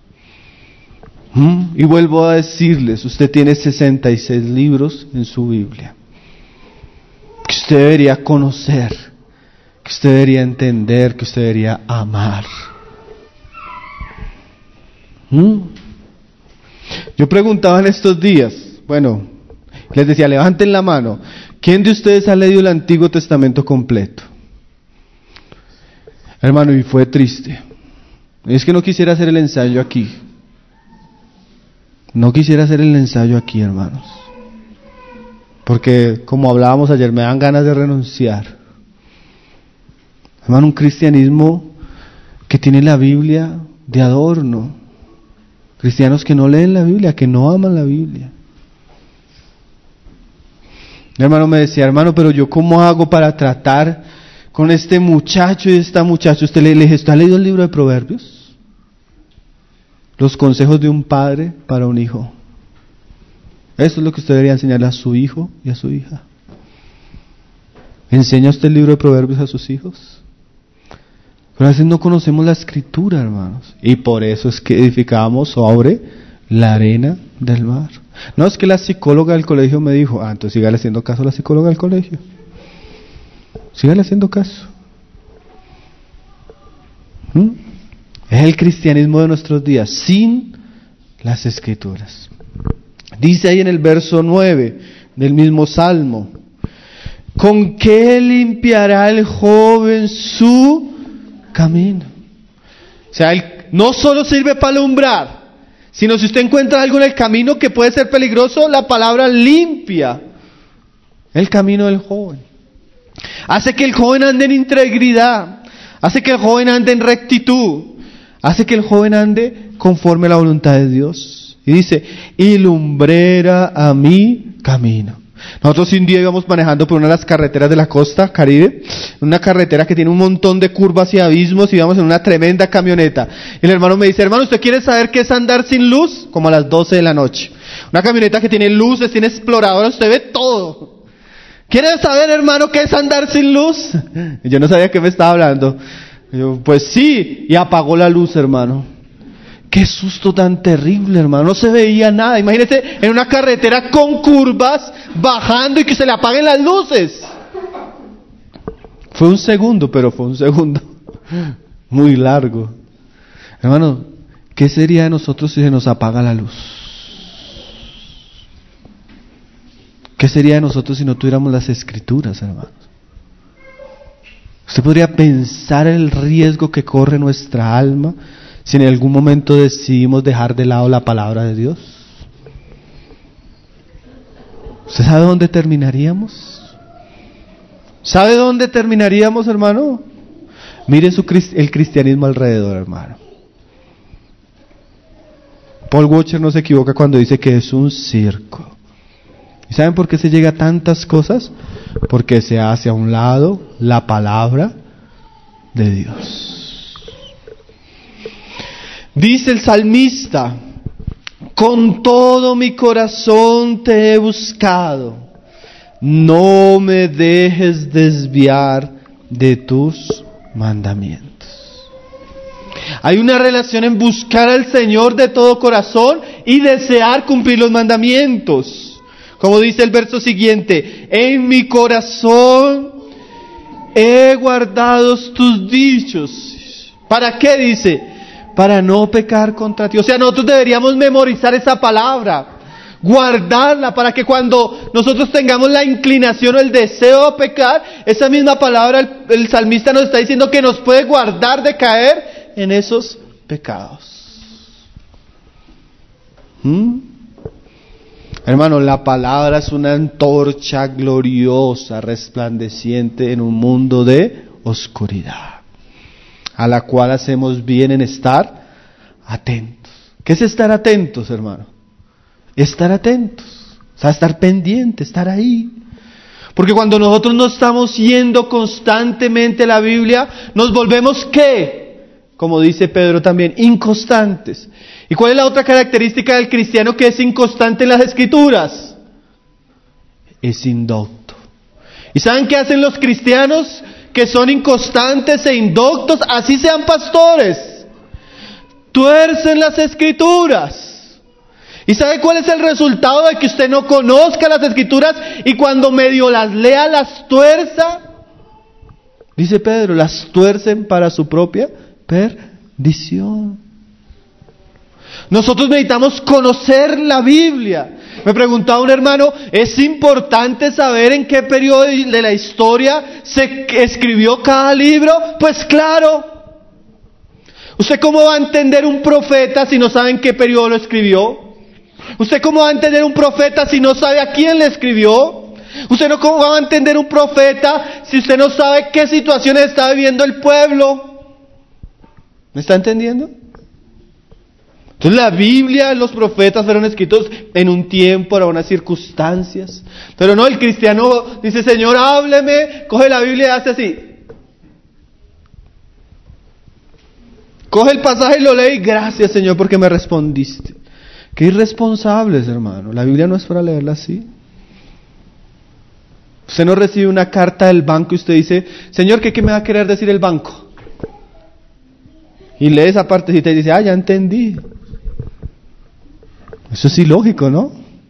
Y vuelvo a decirles, usted tiene 66 libros en su Biblia, que usted debería conocer, que usted debería entender, que usted debería amar. Yo preguntaba en estos días, les decía, levanten la mano, ¿quién de ustedes ha leído el Antiguo Testamento completo? Hermano, y fue triste. Es que no quisiera hacer el ensayo aquí. No quisiera hacer el ensayo aquí, hermanos, porque como hablábamos ayer, me dan ganas de renunciar. Hermano, un cristianismo que tiene la Biblia de adorno, cristianos que no leen la Biblia, que no aman la Biblia. Mi hermano me decía, hermano, pero yo ¿cómo hago para tratar con este muchacho y esta muchacha? ¿Usted le dije, ¿usted ha leído el libro de Proverbios? Los consejos de un padre para un hijo. Eso es lo que usted debería enseñarle a su hijo y a su hija. ¿Enseña usted el libro de Proverbios a sus hijos? Pero a veces no conocemos la Escritura, hermanos. Y por eso es que edificamos sobre la arena del mar. No, es que la psicóloga del colegio me dijo, entonces sígale haciendo caso a la psicóloga del colegio. Sígale haciendo caso. Es el cristianismo de nuestros días, sin las Escrituras. Dice ahí en el verso 9 del mismo Salmo, ¿con qué limpiará el joven su camino? O sea, no solo sirve para alumbrar, sino si usted encuentra algo en el camino que puede ser peligroso, la palabra limpia el camino del joven. Hace que el joven ande en integridad, hace que el joven ande en rectitud, hace que el joven ande conforme a la voluntad de Dios. Y dice, y lumbrera a mi camino. Nosotros un día íbamos manejando por una de las carreteras de la costa Caribe, una carretera que tiene un montón de curvas y abismos, y íbamos en una tremenda camioneta. Y el hermano me dice, hermano, ¿usted quiere saber qué es andar sin luz? Como a las 12 de la noche. Una camioneta que tiene luces, tiene explorador, usted ve todo. ¿Quiere saber, hermano, qué es andar sin luz? Y yo no sabía qué me estaba hablando. Yo, pues sí, y apagó la luz, hermano. Qué susto tan terrible, hermano, no se veía nada. Imagínese en una carretera con curvas, bajando y que se le apaguen las luces. Fue un segundo, pero fue un segundo muy largo. Hermano, ¿qué sería de nosotros si se nos apaga la luz? ¿Qué sería de nosotros si no tuviéramos las Escrituras, hermanos? Usted podría pensar el riesgo que corre nuestra alma si en algún momento decidimos dejar de lado la palabra de Dios. ¿Usted sabe dónde terminaríamos? ¿Sabe dónde terminaríamos, hermano? Mire el cristianismo alrededor, hermano. Paul Washer no se equivoca cuando dice que es un circo. ¿Y saben por qué se llega a tantas cosas? Porque se hace a un lado la palabra de Dios. Dice el salmista, con todo mi corazón te he buscado, no me dejes desviar de tus mandamientos. Hay una relación en buscar al Señor de todo corazón y desear cumplir los mandamientos. Como dice el verso siguiente, en mi corazón he guardado tus dichos. ¿Para qué dice? Para no pecar contra ti. O sea, nosotros deberíamos memorizar esa palabra, guardarla, para que cuando nosotros tengamos la inclinación o el deseo de pecar, esa misma palabra, el salmista nos está diciendo que nos puede guardar de caer en esos pecados. Hermano, la palabra es una antorcha gloriosa, resplandeciente en un mundo de oscuridad, a la cual hacemos bien en estar atentos. ¿Qué es estar atentos, hermano? Estar atentos, o sea, estar pendiente, estar ahí. Porque cuando nosotros no estamos yendo constantemente a la Biblia, nos volvemos ¿qué? Como dice Pedro también, inconstantes. ¿Y cuál es la otra característica del cristiano que es inconstante en las Escrituras? Es indocto. ¿Y saben qué hacen los cristianos que son inconstantes e indoctos? Así sean pastores. Tuercen las Escrituras. ¿Y sabe cuál es el resultado de que usted no conozca las Escrituras y cuando medio las lea las tuerza? Dice Pedro, las tuercen para su propia perdición. Nosotros necesitamos conocer la Biblia. Me preguntaba un hermano, ¿es importante saber en qué periodo de la historia se escribió cada libro? Pues claro. ¿Usted cómo va a entender un profeta si no sabe en qué periodo lo escribió? ¿Usted cómo va a entender un profeta si no sabe a quién le escribió? ¿Usted no cómo va a entender un profeta si usted no sabe qué situaciones está viviendo el pueblo? ¿Me está entendiendo? Entonces la Biblia, los profetas fueron escritos en un tiempo, para unas circunstancias. Pero no, el cristiano dice, Señor, hábleme, coge la Biblia y hace así. Coge el pasaje y lo lee y gracias, Señor, porque me respondiste. Qué irresponsables, hermano. La Biblia no es para leerla así. Usted no recibe una carta del banco y usted dice, Señor, ¿qué me va a querer decir el banco? Y lee esa partecita y dice, ya entendí. Eso es ilógico, ¿no?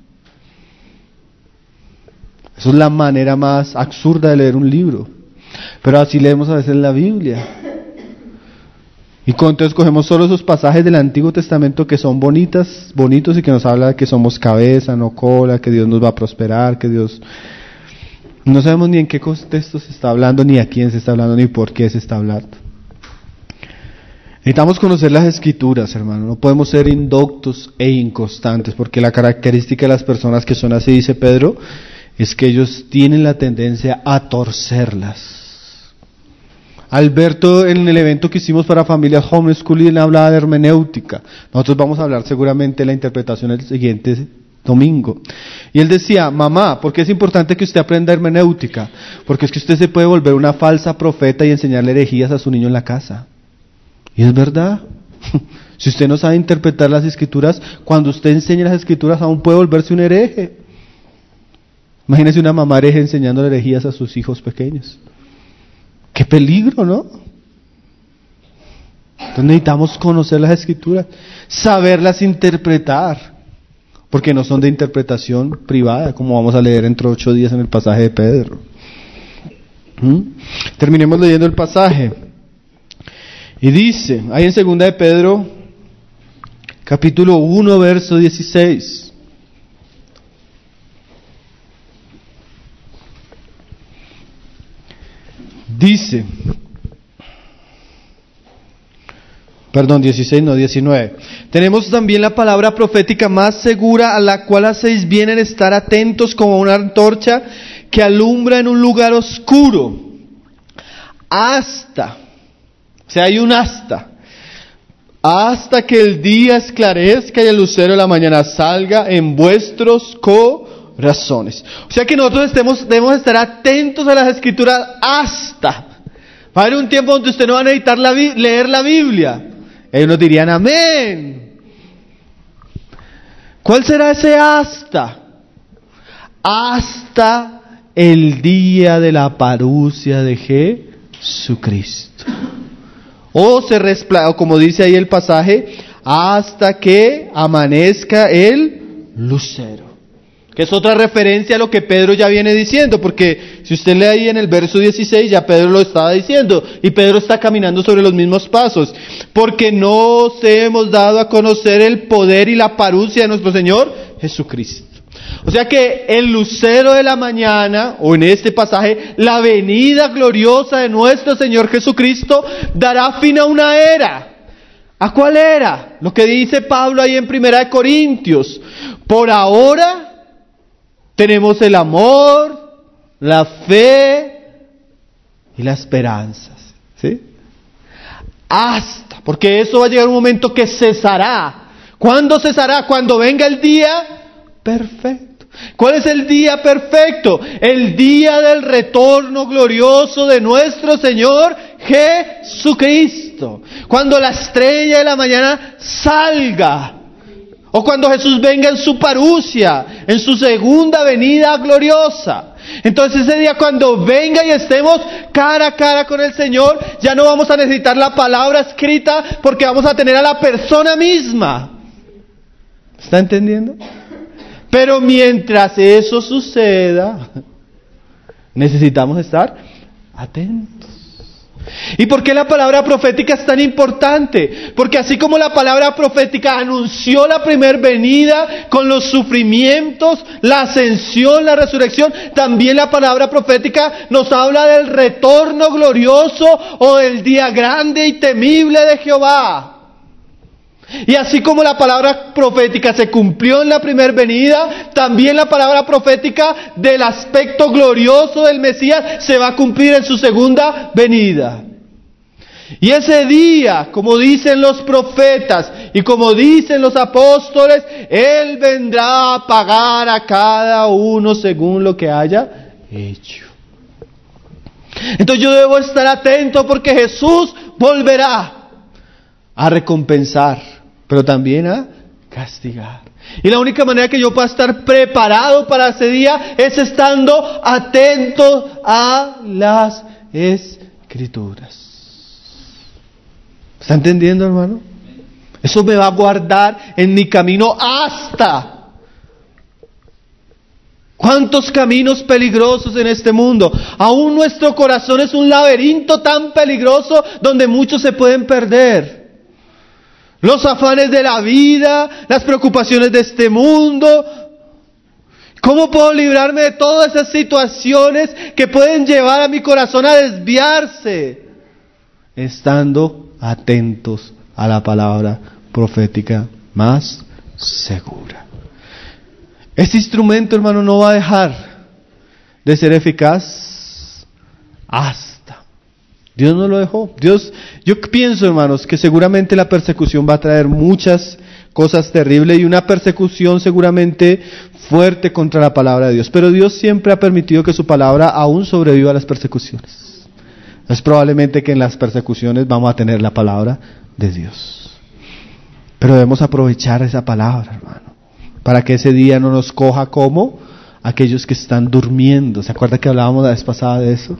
Eso es la manera más absurda de leer un libro. Pero así leemos a veces la Biblia. Y entonces cogemos solo esos pasajes del Antiguo Testamento que son bonitos y que nos habla de que somos cabeza, no cola, que Dios nos va a prosperar, que Dios... No sabemos ni en qué contexto se está hablando, ni a quién se está hablando, ni por qué se está hablando. Necesitamos conocer las Escrituras, hermano. No podemos ser indoctos e inconstantes, porque la característica de las personas que son así, dice Pedro, es que ellos tienen la tendencia a torcerlas. Alberto, en el evento que hicimos para familias homeschooling, hablaba de hermenéutica. Nosotros vamos a hablar seguramente de la interpretación el siguiente domingo. Y él decía, mamá, ¿por qué es importante que usted aprenda hermenéutica? Porque es que usted se puede volver una falsa profeta y enseñarle herejías a su niño en la casa. Y es verdad. Si usted no sabe interpretar las Escrituras, cuando usted enseña las Escrituras aún puede volverse un hereje. Imagínese una mamá hereje enseñando herejías a sus hijos pequeños. ¡Qué peligro!, ¿no? Entonces necesitamos conocer las Escrituras, saberlas interpretar, porque no son de interpretación privada, como vamos a leer dentro de 8 días en el pasaje de Pedro. Terminemos leyendo el pasaje. Y dice, ahí en 2 de Pedro, capítulo 1, verso 16. Dice, 19. Tenemos también la palabra profética más segura, a la cual hacéis bien en estar atentos como una antorcha que alumbra en un lugar oscuro. Hasta que el día esclarezca y el lucero de la mañana salga en vuestros corazones. O sea que nosotros debemos estar atentos a las Escrituras hasta. Va a haber un tiempo donde usted no va a necesitar leer la Biblia. Ellos nos dirían amén. ¿Cuál será ese hasta? Hasta el día de la parucia de Jesucristo. O como dice ahí el pasaje, hasta que amanezca el lucero. Que es otra referencia a lo que Pedro ya viene diciendo, porque si usted lee ahí en el verso 16, ya Pedro lo estaba diciendo, y Pedro está caminando sobre los mismos pasos. Porque no os hemos dado a conocer el poder y la parucia de nuestro Señor Jesucristo. O sea que el lucero de la mañana, o en este pasaje, la venida gloriosa de nuestro Señor Jesucristo, dará fin a una era. ¿A cuál era? Lo que dice Pablo ahí en 1 Corintios. Por ahora tenemos el amor, la fe y la esperanza. ¿Sí? Porque eso va a llegar un momento que cesará. ¿Cuándo cesará? Cuando venga el día perfecto. ¿Cuál es el día perfecto? El día del retorno glorioso de nuestro Señor Jesucristo. Cuando la estrella de la mañana salga. O cuando Jesús venga en su parusia, en su segunda venida gloriosa. Entonces ese día cuando venga y estemos cara a cara con el Señor, ya no vamos a necesitar la palabra escrita porque vamos a tener a la persona misma. ¿Está entendiendo? Pero mientras eso suceda, necesitamos estar atentos. ¿Y por qué la palabra profética es tan importante? Porque así como la palabra profética anunció la primer venida con los sufrimientos, la ascensión, la resurrección, también la palabra profética nos habla del retorno glorioso o del día grande y temible de Jehová. Y así como la palabra profética se cumplió en la primer venida, también la palabra profética del aspecto glorioso del Mesías se va a cumplir en su segunda venida. Y ese día, como dicen los profetas y como dicen los apóstoles, Él vendrá a pagar a cada uno según lo que haya hecho. Entonces yo debo estar atento porque Jesús volverá a recompensar, pero también a castigar. Y la única manera que yo pueda estar preparado para ese día es estando atento a las Escrituras. ¿Está entendiendo, hermano? Eso me va a guardar en mi camino hasta... ¿Cuántos caminos peligrosos en este mundo? Aún nuestro corazón es un laberinto tan peligroso donde muchos se pueden perder. Los afanes de la vida, las preocupaciones de este mundo. ¿Cómo puedo librarme de todas esas situaciones que pueden llevar a mi corazón a desviarse? Estando atentos a la palabra profética más segura. Este instrumento, hermano, no va a dejar de ser eficaz hasta. Dios no lo dejó. Yo pienso, hermanos, que seguramente la persecución va a traer muchas cosas terribles y una persecución seguramente fuerte contra la palabra de Dios. Pero Dios siempre ha permitido que su palabra aún sobreviva a las persecuciones. Es probablemente que en las persecuciones vamos a tener la palabra de Dios. Pero debemos aprovechar esa palabra, hermano, para que ese día no nos coja como aquellos que están durmiendo. ¿Se acuerda que hablábamos la vez pasada de eso?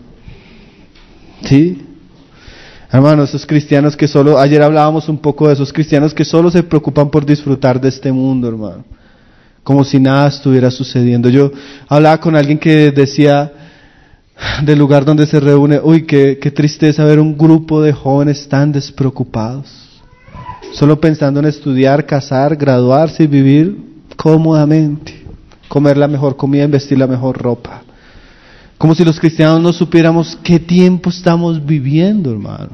¿Sí? Hermanos, esos cristianos que solo, ayer hablábamos un poco de esos cristianos que solo se preocupan por disfrutar de este mundo, hermano, como si nada estuviera sucediendo. Yo hablaba con alguien que decía del lugar donde se reúne, uy, qué tristeza ver un grupo de jóvenes tan despreocupados, solo pensando en estudiar, casar, graduarse y vivir cómodamente, comer la mejor comida, vestir la mejor ropa. Como si los cristianos no supiéramos qué tiempo estamos viviendo, hermano.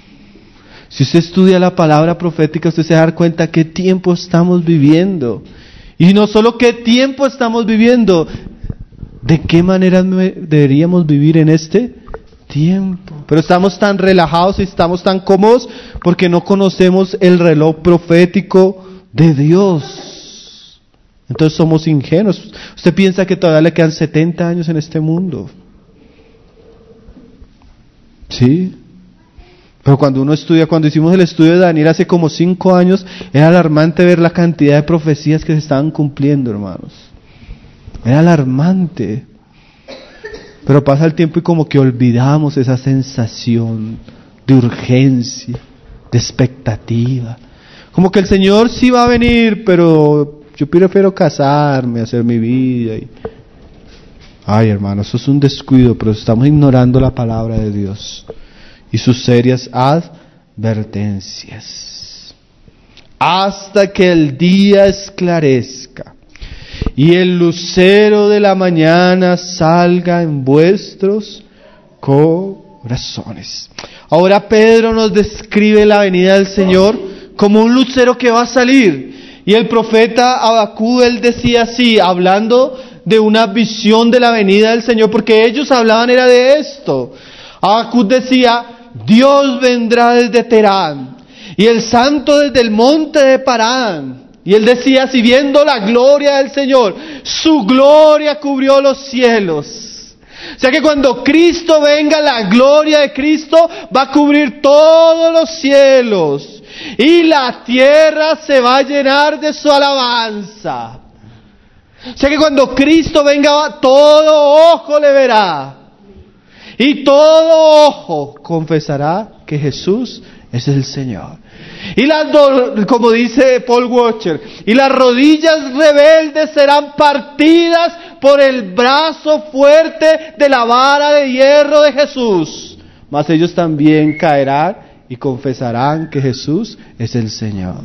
Si usted estudia la palabra profética, usted se va a dar cuenta qué tiempo estamos viviendo. Y no solo qué tiempo estamos viviendo, de qué manera deberíamos vivir en este tiempo. Pero estamos tan relajados y estamos tan cómodos porque no conocemos el reloj profético de Dios. Entonces somos ingenuos. Usted piensa que todavía le quedan 70 años en este mundo. ¿Sí? Pero cuando uno estudia, cuando hicimos el estudio de Daniel hace como 5 años, era alarmante ver la cantidad de profecías que se estaban cumpliendo, hermanos. Era alarmante. Pero pasa el tiempo y como que olvidamos esa sensación de urgencia, de expectativa. Como que el Señor sí va a venir, pero yo prefiero casarme, hacer mi vida. Ay, hermano, eso es un descuido, pero estamos ignorando la palabra de Dios y sus serias advertencias. Hasta que el día esclarezca y el lucero de la mañana salga en vuestros corazones. Ahora Pedro nos describe la venida del Señor como un lucero que va a salir. Y el profeta Habacuc, él decía así, hablando de una visión de la venida del Señor, porque ellos hablaban era de esto. Habacuc decía, Dios vendrá desde Terán, y el santo desde el monte de Parán. Y él decía, si viendo la gloria del Señor, su gloria cubrió los cielos. O sea que cuando Cristo venga, la gloria de Cristo va a cubrir todos los cielos. Y la tierra se va a llenar de su alabanza. O sea que cuando Cristo venga, todo ojo le verá. Y todo ojo confesará que Jesús es el Señor. Y como dice Paul Washer, y las rodillas rebeldes serán partidas por el brazo fuerte de la vara de hierro de Jesús. Mas ellos también caerán y confesarán que Jesús es el Señor.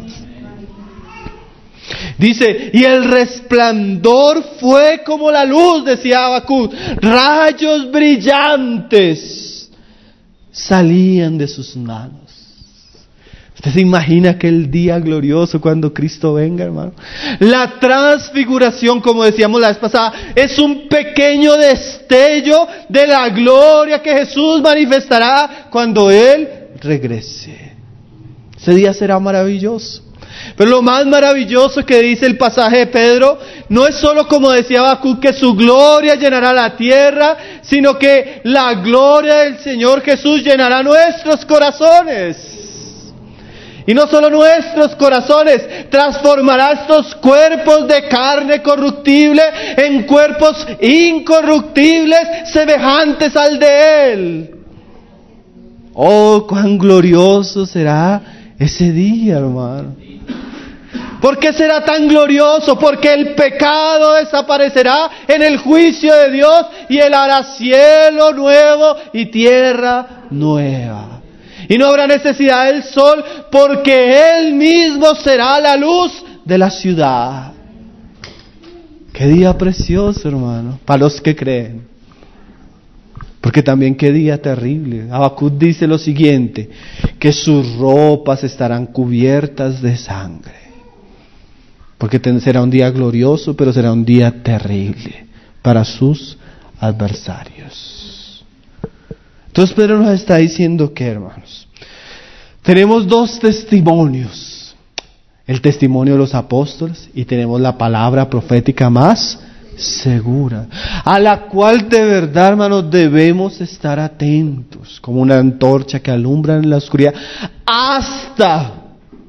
Dice, y el resplandor fue como la luz, decía Habacuc, rayos brillantes salían de sus manos. ¿Usted se imagina aquel día glorioso cuando Cristo venga, hermano? La transfiguración, como decíamos la vez pasada, es un pequeño destello de la gloria que Jesús manifestará cuando Él regrese. Ese día será maravilloso. Pero lo más maravilloso que dice el pasaje de Pedro, no es solo como decía Habacuc que su gloria llenará la tierra, sino que la gloria del Señor Jesús llenará nuestros corazones. Y no solo nuestros corazones, transformará estos cuerpos de carne corruptible en cuerpos incorruptibles semejantes al de Él. Oh, cuán glorioso será ese día, hermano. ¿Por qué será tan glorioso? Porque el pecado desaparecerá en el juicio de Dios y Él hará cielo nuevo y tierra nueva. Y no habrá necesidad del sol porque Él mismo será la luz de la ciudad. Qué día precioso, hermano, para los que creen. Porque también qué día terrible. Habacuc dice lo siguiente, que sus ropas estarán cubiertas de sangre. Porque será un día glorioso, pero será un día terrible para sus adversarios. Entonces Pedro nos está diciendo que, hermanos, tenemos dos testimonios. El testimonio de los apóstoles y tenemos la palabra profética más segura, a la cual de verdad, hermanos, debemos estar atentos, como una antorcha que alumbra en la oscuridad, hasta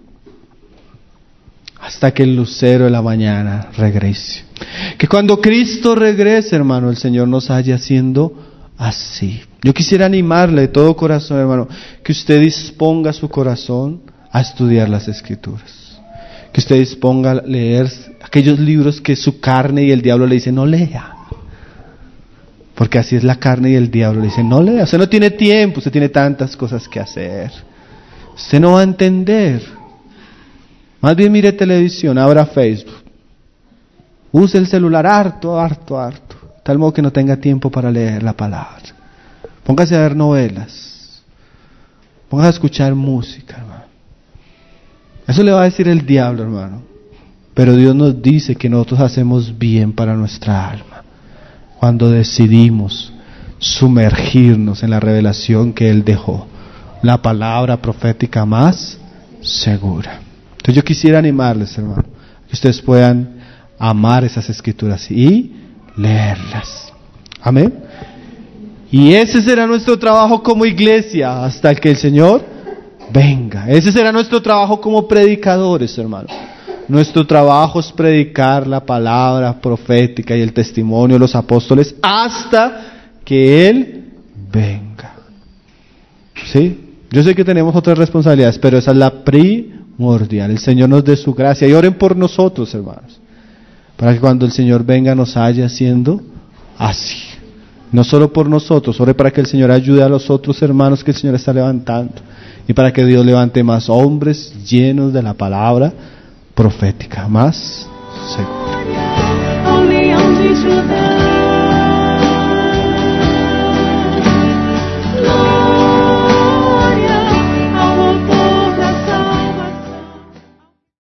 que el lucero de la mañana regrese. Que cuando Cristo regrese, hermano, el Señor nos haya haciendo así. Yo quisiera animarle de todo corazón, hermano, que usted disponga su corazón a estudiar las Escrituras. Que usted disponga a leer aquellos libros que su carne y el diablo le dicen, no lea. Porque así es la carne y el diablo le dicen, no lea. Usted no tiene tiempo, usted tiene tantas cosas que hacer. Usted no va a entender. Más bien mire televisión, abra Facebook. Use el celular harto. Tal modo que no tenga tiempo para leer la palabra. Póngase a ver novelas. Póngase a escuchar música, hermano. Eso le va a decir el diablo, hermano. Pero Dios nos dice que nosotros hacemos bien para nuestra alma cuando decidimos sumergirnos en la revelación que Él dejó. La palabra profética más segura. Entonces yo quisiera animarles, hermano, que ustedes puedan amar esas Escrituras y leerlas. Amén. Y ese será nuestro trabajo como iglesia hasta que el Señor venga. Ese será nuestro trabajo como predicadores, hermano. Nuestro trabajo es predicar la palabra profética y el testimonio de los apóstoles hasta que Él venga. ¿Sí? Yo sé que tenemos otras responsabilidades, pero esa es la primordial. El Señor nos dé su gracia. Y oren por nosotros, hermanos, para que cuando el Señor venga nos haya haciendo así. No solo por nosotros, ore para que el Señor ayude a los otros hermanos que el Señor está levantando. Y para que Dios levante más hombres llenos de la palabra profética, más segura.